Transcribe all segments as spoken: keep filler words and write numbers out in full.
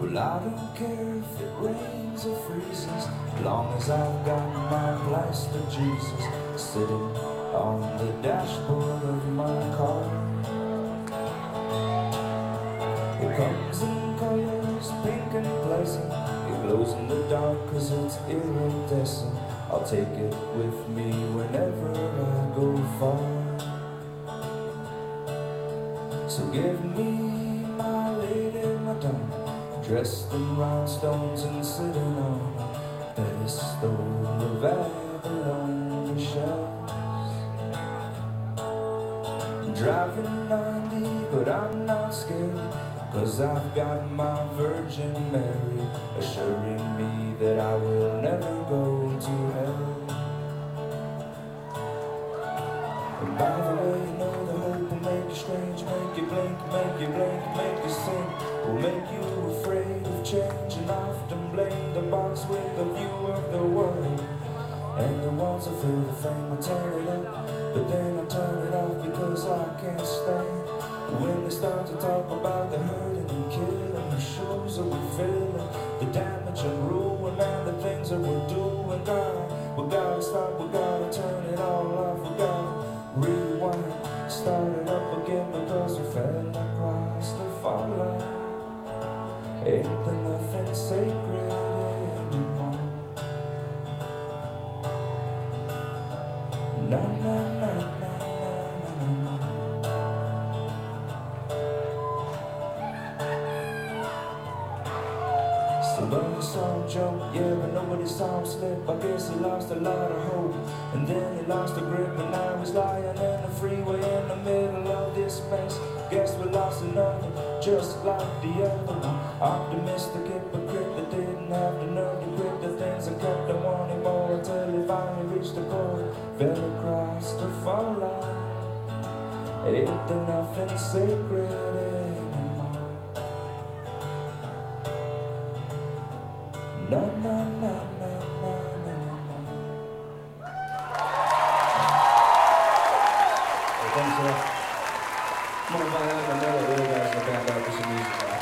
Well, I don't care if it rains or freezes, as long as I've got my plaster Jesus sitting on the dashboard of my car. It comes in colors, pink and pleasant. It glows in the dark cause it's iridescent. I'll take it with me whenever I go far. So give me my lady Madonna, dressed in rhinestones and sitting on a pedestal of Avalon shells. Driving ninety, but I'm not scared, cause I've got my Virgin Mary assuring me that I will never go to hell. And by the way, you know the hope will make you strange, make you blink, make you blink, make you sing, will make you afraid of change, and often blame the box with the view of the world. And the walls are filled with fame, I turn it up, but then I turn it off because I can't stand when they start to talk about the hurting and killing, the shoes that we're filling, the damage and ruin, and the things that we're doing. God, we gotta stop, we gotta turn it all off, we gotta rewind, start it up again, because we fell across the fall line. Ain't there nothing sacred anymore? Na na na na na na. Somebody saw him jump, yeah, but nobody saw him slip. I guess he lost a lot of hope, and then he lost the grip, and now he's lying in the freeway in the middle of this mess. Guess we lost another, just like the other one. Optimistic hypocrite that didn't have the nerve to quit the things that kept him wanting more, until he finally reached the core, fell across the fall line. Ain't there nothing sacred anymore? Na na na na na na na. Hey, thanks for that. I'm gonna find out in a minute what you guys are back out for some music now.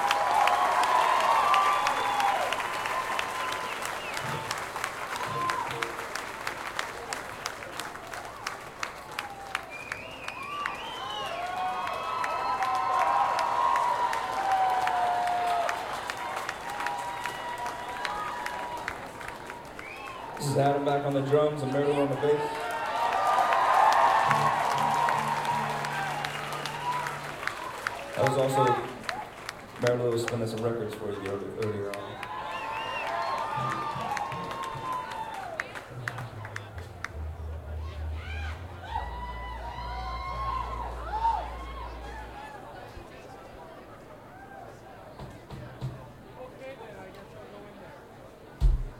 This is Adam back on the drums and Marilyn on the bass. That was also, Marilyn was spinning some records for you earlier on.